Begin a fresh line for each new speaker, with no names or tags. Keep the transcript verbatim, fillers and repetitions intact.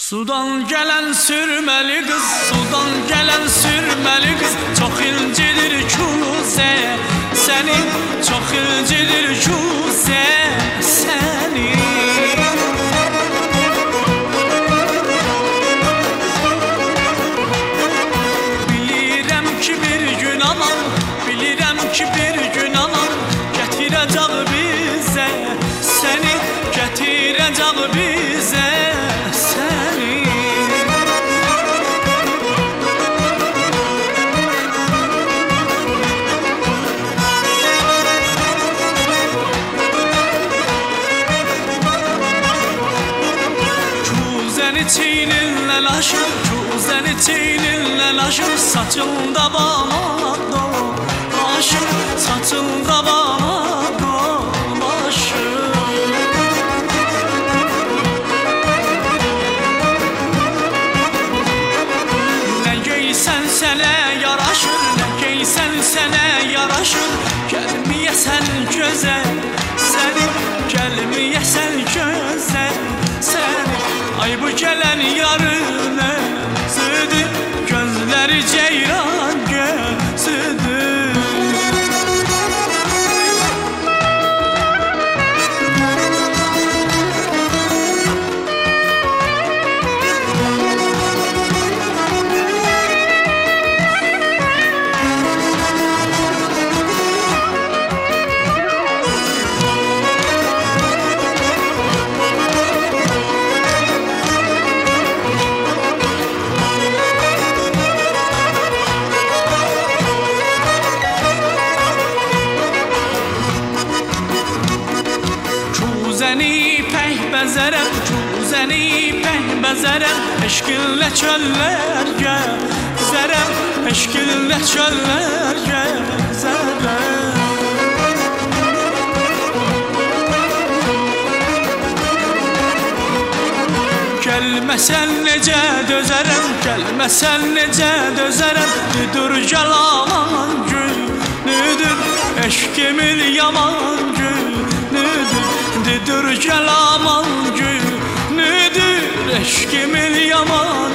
Sudan gelen sürmeli kız, sudan gelen sürmeli kız, çok incidir kuze seni, çok incidir kuze seni. Bilirəm ki bir gün anam, bilirəm ki bir gün anam getirəcək bizə seni, getirəcək bizə seni. Kuzəni çiyninlə aşır, kuzəni çiyninlə aşır, saçında bana dolaşır, saçında bana dolaşır. Ne giysən sənə yaraşır, ne giysən sənə yaraşır, gəlməyəsən gözəl səni, gəlməyəsən gözəl səni. Ay bu gelen yarın özüdür, gözleri ceyran gözüdür. Kuzəni pək bəzərəm, kuzəni pək bəzərəm, eşqinlə çöllər gəzərəm, eşqinlə çöllər gəzərəm. Gəlməsən necə dözərəm, gəlməsən necə dözərəm, müdür gəl aman günüdür, eşqimin yaman günüdür. Dur gel aman günüdür, eşkimin yaman